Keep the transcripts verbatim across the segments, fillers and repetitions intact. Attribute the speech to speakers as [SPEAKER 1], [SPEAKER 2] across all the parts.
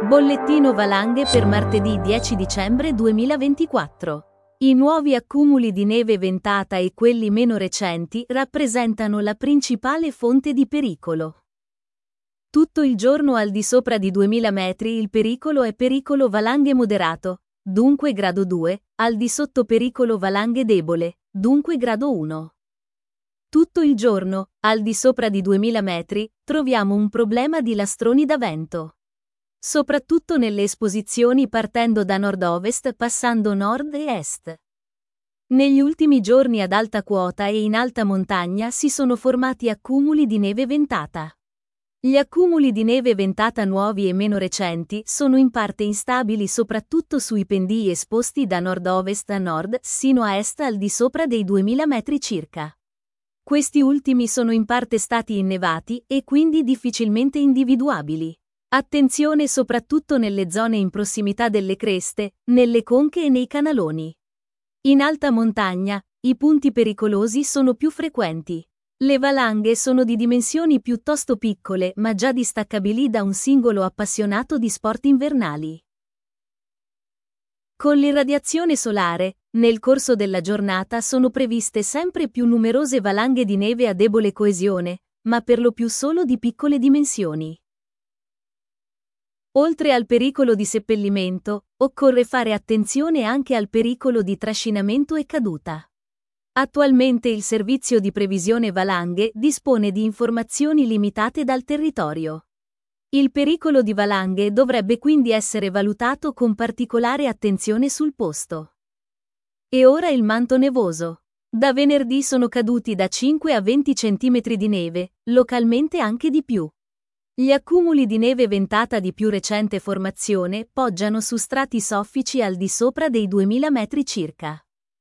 [SPEAKER 1] Bollettino valanghe per martedì dieci dicembre duemilaventiquattro. I nuovi accumuli di neve ventata e quelli meno recenti rappresentano la principale fonte di pericolo. Tutto il giorno al di sopra di duemila metri il pericolo è pericolo valanghe moderato, dunque grado due, al di sotto pericolo valanghe debole, dunque grado uno. Tutto il giorno, al di sopra di duemila metri, troviamo un problema di lastroni da vento. Soprattutto nelle esposizioni partendo da nord-ovest passando nord e est. Negli ultimi giorni ad alta quota e in alta montagna si sono formati accumuli di neve ventata. Gli accumuli di neve ventata nuovi e meno recenti sono in parte instabili soprattutto sui pendii esposti da nord-ovest a nord sino a est al di sopra dei duemila metri circa. Questi ultimi sono in parte stati innevati e quindi difficilmente individuabili. Attenzione soprattutto nelle zone in prossimità delle creste, nelle conche e nei canaloni. In alta montagna, i punti pericolosi sono più frequenti. Le valanghe sono di dimensioni piuttosto piccole ma già distaccabili da un singolo appassionato di sport invernali. Con l'irradiazione solare, nel corso della giornata sono previste sempre più numerose valanghe di neve a debole coesione, ma per lo più solo di piccole dimensioni. Oltre al pericolo di seppellimento, occorre fare attenzione anche al pericolo di trascinamento e caduta. Attualmente il Servizio di Previsione Valanghe dispone di informazioni limitate dal territorio. Il pericolo di valanghe dovrebbe quindi essere valutato con particolare attenzione sul posto. E ora il manto nevoso. Da venerdì sono caduti da cinque a venti centimetri di neve, localmente anche di più. Gli accumuli di neve ventata di più recente formazione poggiano su strati soffici al di sopra dei duemila metri circa.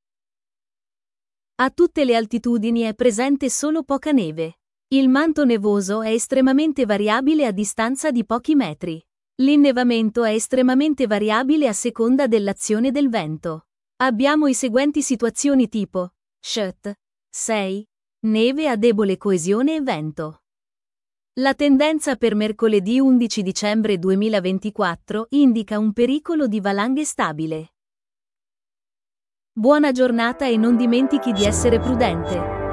[SPEAKER 1] A tutte le altitudini è presente solo poca neve. Il manto nevoso è estremamente variabile a distanza di pochi metri. L'innevamento è estremamente variabile a seconda dell'azione del vento. Abbiamo i seguenti situazioni tipo: S H T sei, neve a debole coesione e vento. La tendenza per mercoledì undici dicembre duemilaventiquattro indica un pericolo di valanghe stabile. Buona giornata e non dimentichi di essere prudente.